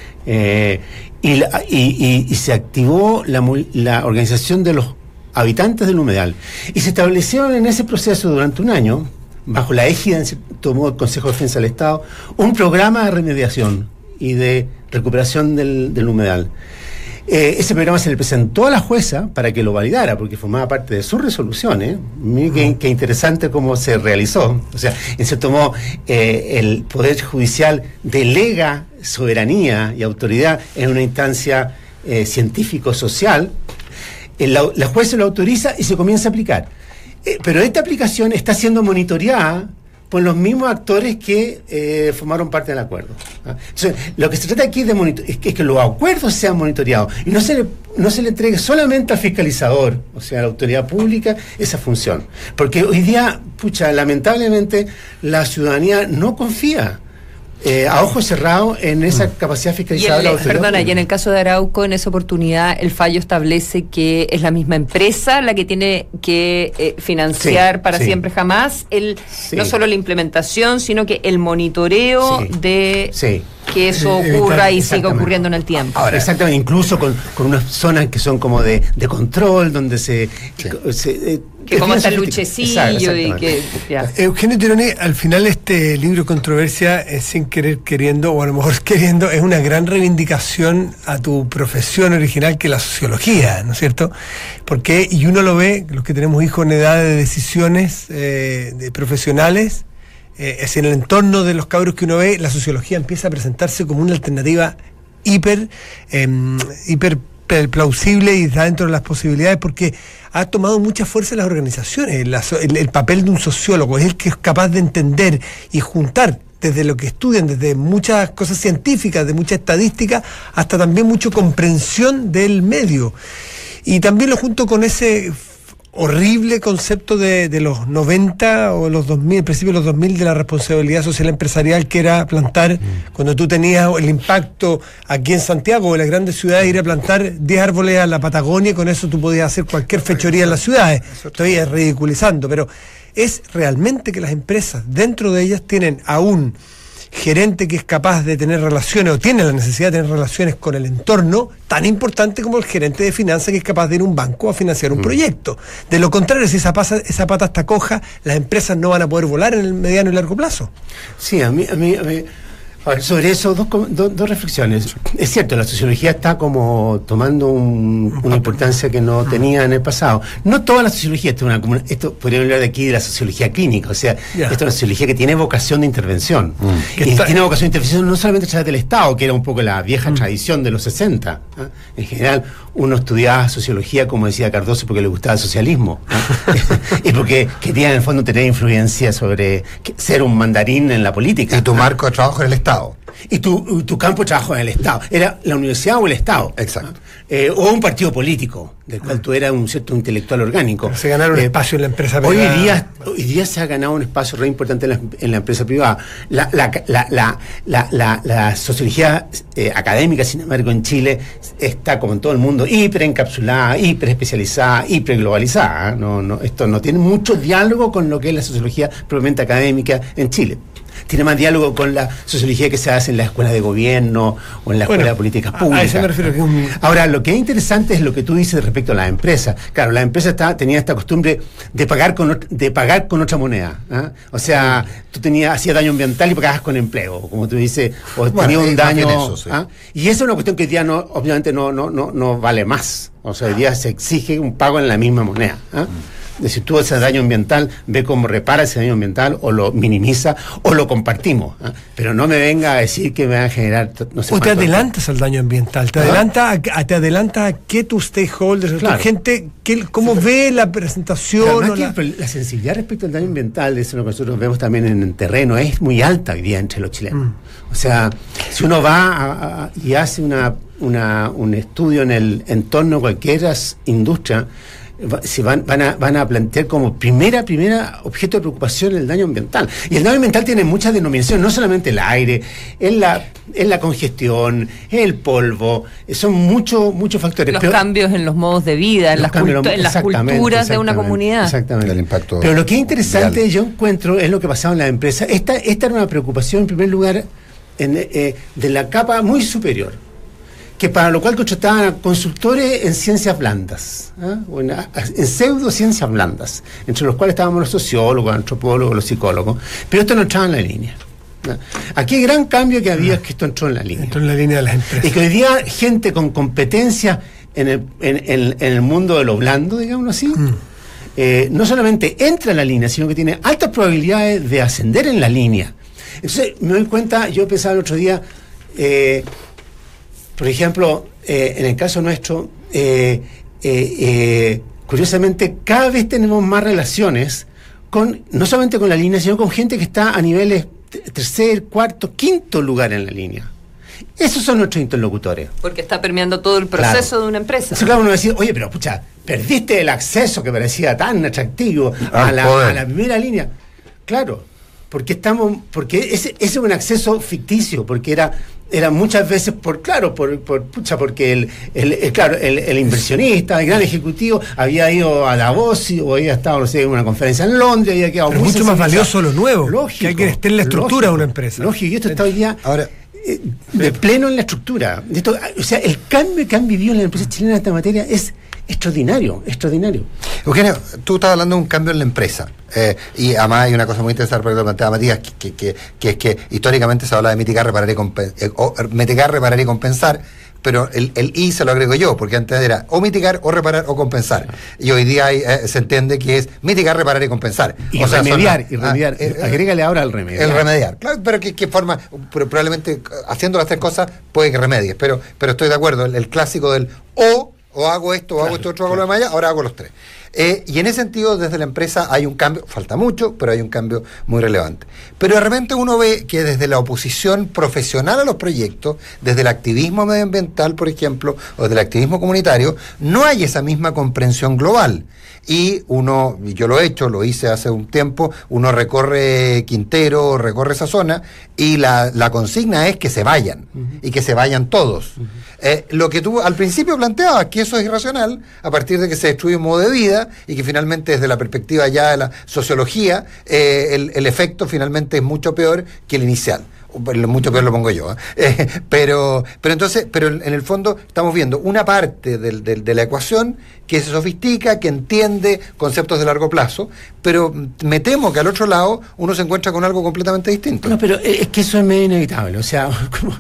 y se activó la organización de los habitantes del humedal. Y se establecieron en ese proceso durante un año, bajo la égida, en cierto modo, del Consejo de Defensa del Estado, un programa de remediación y de recuperación del humedal. Ese programa se le presentó a la jueza para que lo validara, porque formaba parte de sus resoluciones. Miren qué interesante cómo se realizó. O sea, en cierto modo, el Poder Judicial delega soberanía y autoridad en una instancia científico-social. La jueza lo autoriza y se comienza a aplicar. Pero esta aplicación está siendo monitoreada por los mismos actores que formaron parte del acuerdo. Entonces, lo que se trata aquí es que los acuerdos sean monitoreados y no se le entregue solamente al fiscalizador, o sea, a la autoridad pública, esa función. Porque hoy día, lamentablemente, la ciudadanía no confía a ojos cerrados en esa capacidad fiscalizadora de la autoridad pública. Y en el caso de Arauco, en esa oportunidad, el fallo establece que es la misma empresa la que tiene que financiar para siempre jamás no solo la implementación, sino que el monitoreo de que eso ocurra y siga ocurriendo en el tiempo. Ahora, exactamente, incluso con unas zonas que son como de control, donde que como está el luchecillo y que... Eugenio Tironi, al final este libro Controversia, sin querer queriendo, o a lo mejor queriendo, es una gran reivindicación a tu profesión original, que es la sociología, ¿no es cierto? Porque, y uno lo ve, los que tenemos hijos en edad de decisiones de profesionales, es en el entorno de los cabros que uno ve, la sociología empieza a presentarse como una alternativa hiper plausible y está dentro de las posibilidades, porque ha tomado mucha fuerza en las organizaciones. El papel de un sociólogo es el que es capaz de entender y juntar desde lo que estudian, desde muchas cosas científicas, de mucha estadística, hasta también mucha comprensión del medio. Y también lo junto con ese horrible concepto de los 90 o los 2000, al principio de los 2000, de la responsabilidad social empresarial, que era plantar, cuando tú tenías el impacto aquí en Santiago o en las grandes ciudades, ir a plantar 10 árboles a la Patagonia, y con eso tú podías hacer cualquier fechoría en las ciudades. Estoy ridiculizando, pero es realmente que las empresas, dentro de ellas, tienen aún gerente que es capaz de tener relaciones o tiene la necesidad de tener relaciones con el entorno, tan importante como el gerente de finanzas que es capaz de ir a un banco a financiar un proyecto. De lo contrario, si esa pata está coja, las empresas no van a poder volar en el mediano y largo plazo. Sí, a mí a ver, sobre eso, dos reflexiones. Es cierto, la sociología está como tomando una importancia que no tenía en el pasado. No toda la sociología, esto podríamos hablar de aquí de la sociología clínica, o sea, esto es una sociología que tiene vocación de intervención. Y tiene vocación de intervención no solamente a través del Estado, que era un poco la vieja tradición de los 60. En general, uno estudiaba sociología, como decía Cardoso, porque le gustaba el socialismo. Y porque quería en el fondo tener influencia sobre ser un mandarín en la política. Y tu marco de trabajo en el Estado. Y tu campo de trabajo en el Estado. Era la universidad o el Estado. Exacto. O un partido político, del cual tú eras un cierto intelectual orgánico. Se ganaron un espacio en la empresa privada. Hoy día se ha ganado un espacio re importante en la empresa privada. La sociología académica, sin embargo, en Chile está, como en todo el mundo, hiperencapsulada, hiperespecializada, hiperglobalizada. Esto no tiene mucho diálogo con lo que es la sociología propiamente académica en Chile. Tiene más diálogo con la sociología que se hace en la escuela de gobierno o en la escuela de políticas públicas. A eso me refiero. Ahora, lo que es interesante es lo que tú dices respecto a las empresas. Claro, la empresa tenía esta costumbre de pagar con otra moneda. O sea, tú hacías daño ambiental y pagabas con empleo, como tú dices, o tenías un daño. Eso, sí. Y esa es una cuestión que hoy día obviamente no vale más. O sea, hoy día se exige un pago en la misma moneda. Si tú ese daño ambiental, ve cómo repara ese daño ambiental, o lo minimiza, o lo compartimos. Pero no me venga a decir que me va a generar, no sé. O te adelantas al daño ambiental, te adelantas a que tus stakeholders, claro, tu gente, cómo ve la presentación. La sensibilidad respecto al daño ambiental, eso es lo que nosotros vemos también en el terreno, es muy alta hoy día entre los chilenos. O sea, si uno va y hace un estudio en el entorno de cualquier industria, se van a plantear como primera objeto de preocupación el daño ambiental. Y el daño ambiental tiene muchas denominaciones, no solamente el aire, es la congestión, es el polvo, son muchos factores. Los cambios en los modos de vida, en las culturas de una comunidad. Exactamente. El impacto. Pero lo que es interesante, yo encuentro, es lo que pasaba en la empresa. Esta era una preocupación, en primer lugar, de la capa muy superior, que para lo cual contrataban a consultores en ciencias blandas, en pseudociencias blandas, entre los cuales estábamos los sociólogos, antropólogos, los psicólogos, pero esto no entraba en la línea. Aquí el gran cambio que había es que esto entró en la línea. Entró en la línea de las empresas. Y que hoy día gente con competencia en el mundo de lo blando, digámoslo así, no solamente entra en la línea, sino que tiene altas probabilidades de ascender en la línea. Entonces me doy cuenta, yo pensaba el otro día, por ejemplo, en el caso nuestro, curiosamente, cada vez tenemos más relaciones no solamente con la línea, sino con gente que está a niveles tercer, cuarto, quinto lugar en la línea. Esos son nuestros interlocutores. Porque está permeando todo el proceso de una empresa. Entonces, claro, uno va a decir, oye, pero pucha, perdiste el acceso que parecía tan atractivo a la primera línea. Claro, porque ese es un acceso ficticio, porque era muchas veces porque el inversionista, el gran ejecutivo había ido a Davos o había estado, no sé, en una conferencia en Londres, había quedado pero mucho más valioso lo nuevo, lógico, que hay que estar en la estructura de una empresa. Lógico, y esto está hoy día de pleno en la estructura. O sea, el cambio que han vivido en la empresa chilena en esta materia es extraordinario. Eugenio, tú estás hablando de un cambio en la empresa. Y además hay una cosa muy interesante porque lo planteaba Matías, que es que históricamente se habla de mitigar, reparar y compensar, pero el I se lo agrego yo, porque antes era o mitigar, o reparar, o compensar. Y hoy día se entiende que es mitigar, reparar y compensar. Y remediar. Agrégale ahora el remediar. El remediar, claro, pero ¿qué forma? Probablemente haciendo las tres cosas puede que remedies, pero estoy de acuerdo, el clásico del o hago esto, o hago esto otro, hago lo demás, ahora hago los tres. Y en ese sentido, desde la empresa hay un cambio, falta mucho, pero hay un cambio muy relevante. Pero de repente uno ve que desde la oposición profesional a los proyectos, desde el activismo medioambiental, por ejemplo, o desde el activismo comunitario, no hay esa misma comprensión global. Y yo lo hice hace un tiempo, uno recorre Quintero, recorre esa zona, y la consigna es que se vayan, y que se vayan todos. Lo que tú al principio planteabas, que eso es irracional, a partir de que se destruye un modo de vida, y que finalmente desde la perspectiva ya de la sociología, el efecto finalmente es mucho peor que el inicial. mucho peor lo pongo yo, pero en el fondo estamos viendo una parte de la ecuación que se sofistica, que entiende conceptos de largo plazo, pero me temo que al otro lado uno se encuentra con algo completamente distinto. No, pero es que eso es medio inevitable, o sea,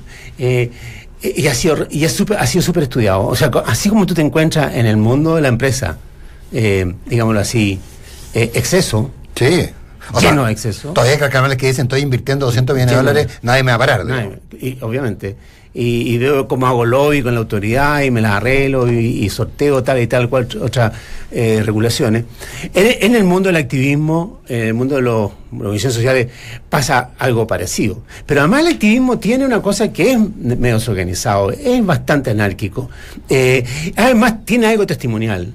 y ha sido súper estudiado, o sea, así como tú te encuentras en el mundo de la empresa, digámoslo así, exceso. Sí. Lleno de exceso. Todavía hay canales que dicen estoy invirtiendo 200 millones de dólares, nadie me va a parar. Y, obviamente. Y veo cómo hago lobby con la autoridad y me las arreglo y sorteo tal y tal cual otras regulaciones. En el mundo del activismo, en el mundo de las organizaciones sociales, pasa algo parecido. Pero además el activismo tiene una cosa que es medio desorganizado, es bastante anárquico. Además tiene algo testimonial.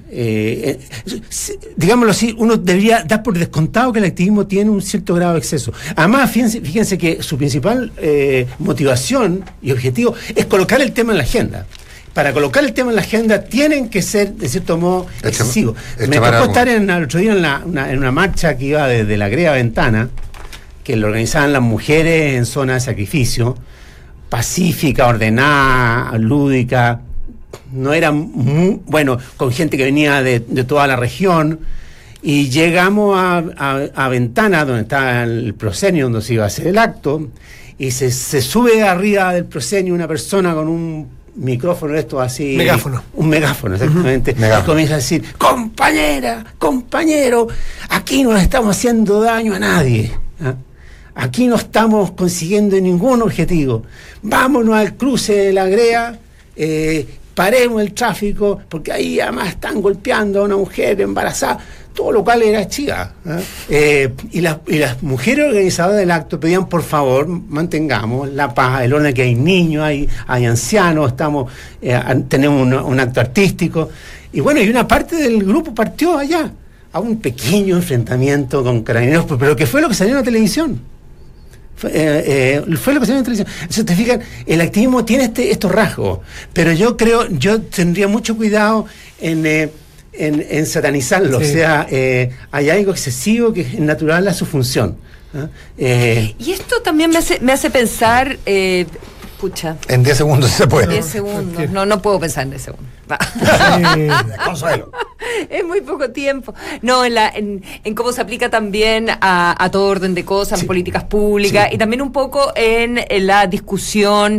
Digámoslo así, uno debería dar por descontado que el activismo tiene un cierto grado de exceso. Además, fíjense que su principal motivación y objetivo es colocar el tema en la agenda. Para colocar el tema en la agenda tienen que ser, de cierto modo, excesivos. Me tocó estar el otro día en una marcha que iba desde la Greda Ventana, que lo organizaban las mujeres en zona de sacrificio, pacífica, ordenada, lúdica. No era bueno, con gente que venía de toda la región. Y llegamos a Ventana, donde estaba el proscenio, donde se iba a hacer el acto, y se sube arriba del proscenio una persona con un micrófono, esto así... Un megáfono, exactamente. Y comienza a decir, compañera, compañero, aquí no le estamos haciendo daño a nadie. Aquí no estamos consiguiendo ningún objetivo. Vámonos al cruce de la Greda, paremos el tráfico, porque ahí además están golpeando a una mujer embarazada. Todo lo cual era chica. Y las mujeres organizadoras del acto pedían, por favor, mantengamos la paz, el orden, que hay niños, hay ancianos, tenemos un acto artístico. Y bueno, y una parte del grupo partió allá, a un pequeño enfrentamiento con carabineros, pero que fue lo que salió en la televisión. Fue lo que salió en la televisión. Entonces, te fijan, el activismo tiene estos rasgos, pero yo tendría mucho cuidado en satanizarlo, sí. O sea, hay algo excesivo que es natural a su función. Y esto también me hace pensar, escucha. En 10 segundos se puede. 10 segundos, no puedo pensar en 10 segundos. Consuelo. Es muy poco tiempo. No, en cómo se aplica también a todo orden de cosas, en políticas públicas, y también un poco en la discusión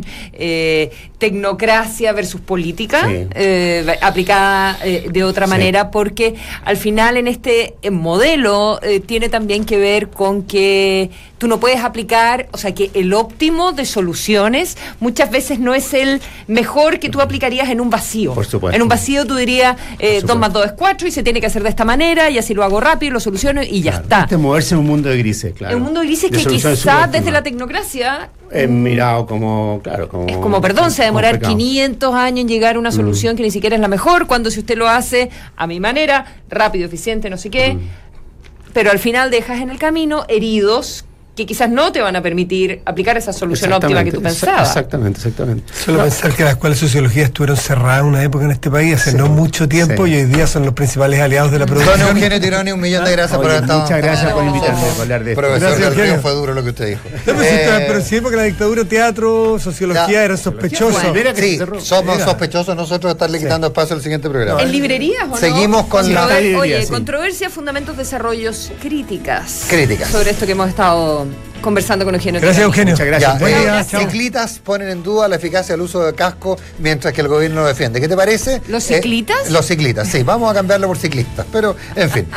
tecnocracia versus política, aplicada de otra manera, porque al final en este modelo tiene también que ver con que tú no puedes aplicar, o sea, que el óptimo de soluciones muchas veces no es el mejor que tú aplicarías en un vacío. Por supuesto. En un vacío tú dirías 2 más 2 es 4 y se tiene que hacer de esta manera y así lo hago rápido, lo soluciono y ya está. Este moverse en un mundo de grises, claro. En un mundo de grises que quizás desde la tecnocracia mirado como, claro, como... Es como, perdón, se va a demorar 500 años en llegar a una solución que ni siquiera es la mejor, cuando si usted lo hace a mi manera, rápido, eficiente, no sé qué, pero al final dejas en el camino heridos que quizás no te van a permitir aplicar esa solución óptima que tú pensabas. Exactamente. Solo pensar que las escuelas de sociología estuvieron cerradas una época en este país hace no mucho tiempo y hoy día son los principales aliados de la producción. Don Eugenio Tironi, un millón de gracias por haber estado. Muchas gracias por invitarme a hablar de esto. Profesor, gracias, fue duro lo que usted dijo. Pero sí, porque la dictadura, teatro, sociología eran sospechosos. Sí, somos sospechosos nosotros de estarle quitando espacio al siguiente programa. ¿En librerías o no? Seguimos con la... Oye, controversia, fundamentos, desarrollos, críticas. Sobre esto que hemos estado conversando con Eugenio. Gracias, Eugenio. Muchas gracias. Ciclistas ponen en duda la eficacia del uso de casco mientras que el gobierno lo defiende. ¿Qué te parece? ¿Los ciclistas? Los ciclistas, sí. Vamos a cambiarlo por ciclistas, pero en fin.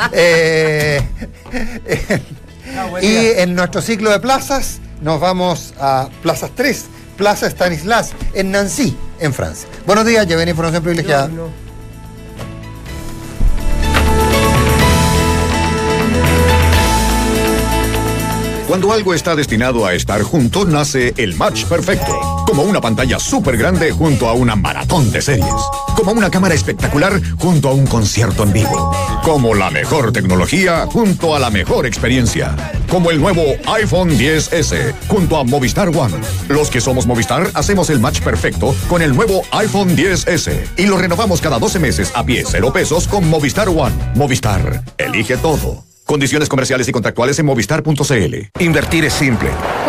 Y en nuestro ciclo de plazas nos vamos a Plazas 3, Plaza Stanislas, en Nancy, en Francia. Buenos días, lleven información privilegiada. Cuando algo está destinado a estar junto, nace el match perfecto. Como una pantalla súper grande junto a una maratón de series. Como una cámara espectacular junto a un concierto en vivo. Como la mejor tecnología junto a la mejor experiencia. Como el nuevo iPhone 10S junto a Movistar One. Los que somos Movistar hacemos el match perfecto con el nuevo iPhone 10S. Y lo renovamos cada 12 meses a pie, 0 pesos con Movistar One. Movistar, elige todo. Condiciones comerciales y contractuales en movistar.cl. Invertir es simple.